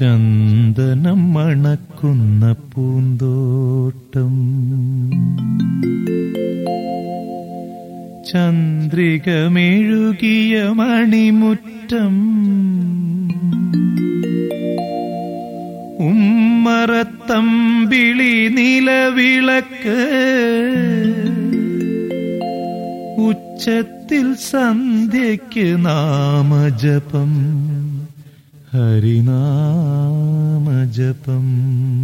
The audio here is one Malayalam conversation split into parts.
ചന്ദനം മണക്കുന്ന പൂന്തോട്ടം, ചന്ദ്രികമെഴുകിയ മണിമുറ്റം, ഉമ്മറത്തമ്പിളി നിലവിളക്ക്, ഉച്ചത്തിൽ സന്ധ്യയ്ക്ക് നാമജപം, ഹരിനാമജപം.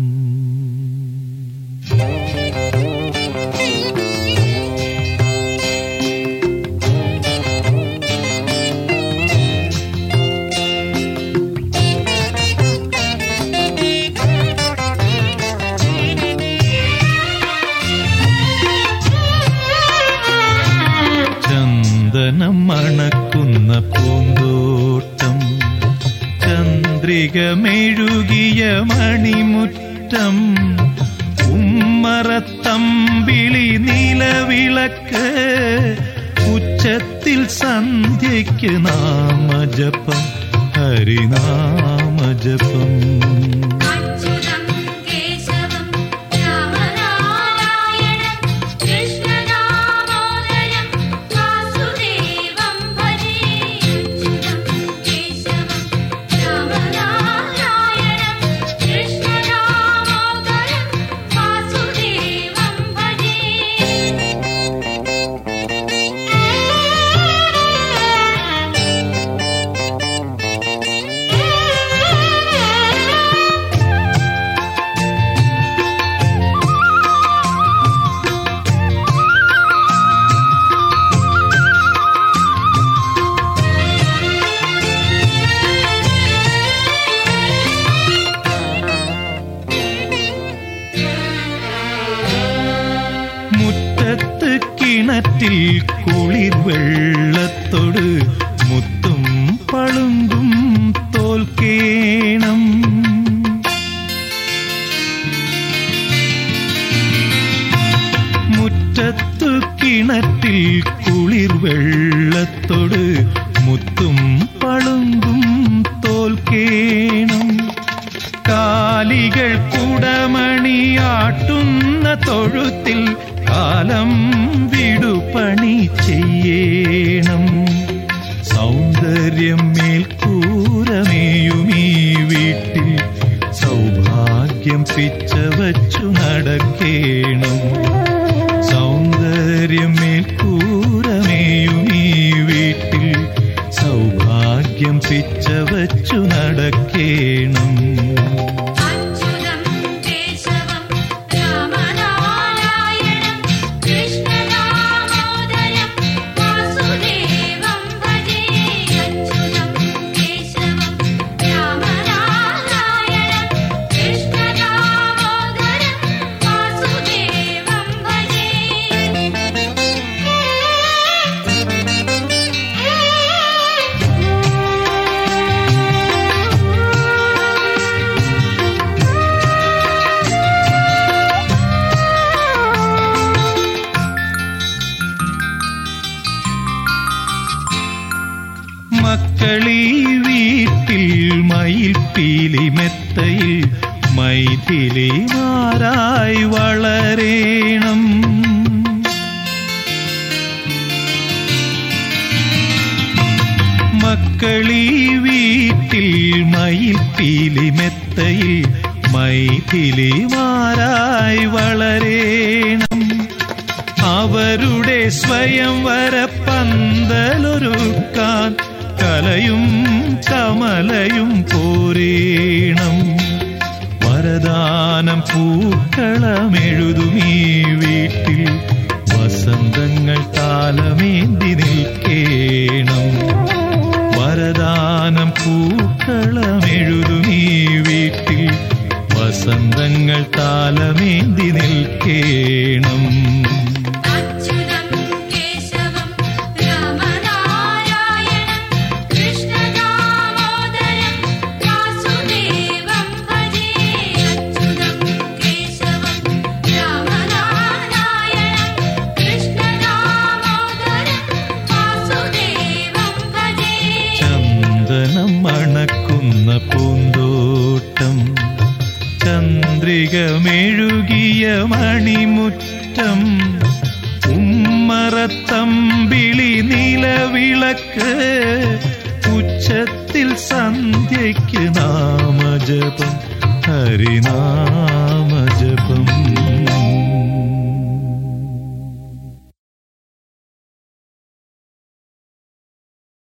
ചന്ദനം മണക്കുന്ന പൂന്തോട്ടം, ചന്ദ്രികമെഴുകിയ മണിമുറ്റം, ഉമ്മറത്തമ്പിളി നിലവിളക്ക്, ഉച്ചത്തിൽ സന്ധ്യയ്ക്ക് നാമജപം, ഹരിനാമജപം. മുറ്റത്ത് കിണറ്റിൽ കുളിർ വെള്ളത്തോട് മുത്തും പളുങ്കും തോൽക്കേണം, മുറ്റത്തു കിണറ്റിൽ കുളിർ വെള്ളത്തോട് മുത്തും പളുങ്കും തോൽക്കേണം, കാലികൾ കുടമണിയാട്ടുന്ന തൊഴുത്തിൽ കാലം വിടുപണി ചെയ്യണം, സൗന്ദര്യം മേൽക്കൂരമേയുമീ വീട്ടിൽ സൗഭാഗ്യം പിച്ചവച്ചു നടക്കേണം, സൗന്ദര്യം മേൽക്കൂരമേയുമീ വീട്ടിൽ സൗഭാഗ്യം പിച്ചവച്ചു നടക്കേണം. മക്കളീ വീട്ടിൽ മയിൽപ്പീലി മെത്തയിൽ മൈഥിലിമാരായി വളരേണം, മക്കളീ വീട്ടിൽ മയിൽപ്പീലി മെത്തയിൽ മൈഥിലിമാരായി വളരേണം, അവരുടെ സ്വയംവര പന്തലൊരുക്കാൻ കലയും കമലയും പോരേണം, വരദാനം പൂക്കളമെഴുതുമീ വീട്ടിൽ വസന്തങ്ങൾ താലമേന്തി നിൽക്കേണം, വരദാനം പൂക്കളമെഴുതുമീ വീട്ടിൽ വസന്തങ്ങൾ താലമേന്തി നിൽക്കേണം. ചന്ദനം മണക്കുന്ന പൂന്തോട്ടം, പുലരികമെഴുകിയ മണിമുറ്റം ഉമ്മറത്തമ്പിളി നിലവിളക്ക് ഉച്ചത്തിൽ സന്ധ്യയ്ക്ക് നാമജപം ഹരിനാമജപം